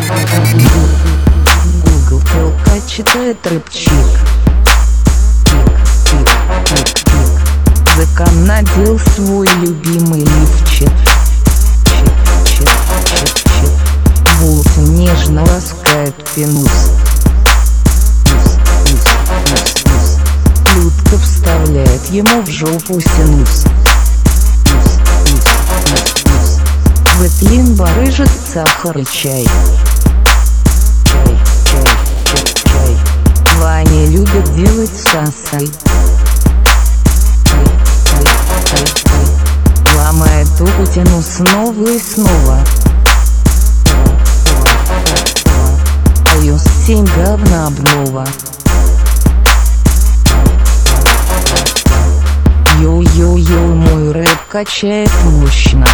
Google телка читает рэпчик. Закан надел свой любимый лифчик. Бултин нежно ласкает пенус. Людка вставляет ему в жопу синус. Ветлин барыжит сахар и чай. Ваня любит делать сасай. Ломает Путину снова и снова. iOS 7 говна обнова. Йоу-йоу-йоу, мой рэп качает мощно.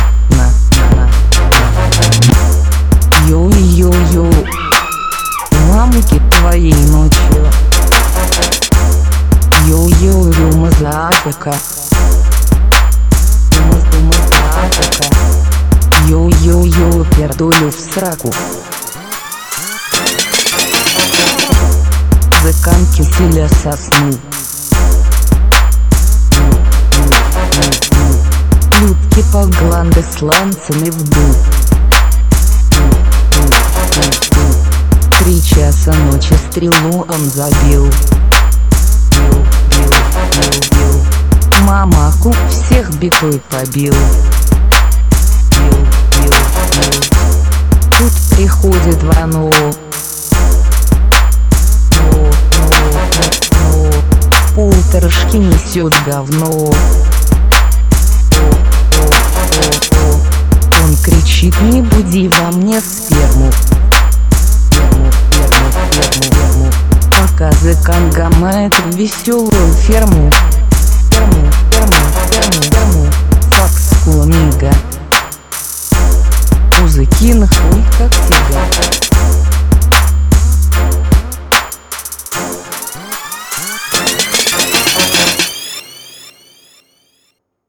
Йоу-йоу-йоу, мамки твоей ночью. Йоу-йоу, рюма запака. Йоу-йоу-йоу, пердолю в сраку. Закан киселя сосну. Людки по гланды сланцами вдул. 3 часа ночи стрелу он забил. Мамаку всех битой побил. Тут приходит Вано. Полторашки несет говно. Он кричит: не буди во мне сперму. Пока Закан гамает в веселую ферму. Факс кулмига. Музыки нахуй как тига.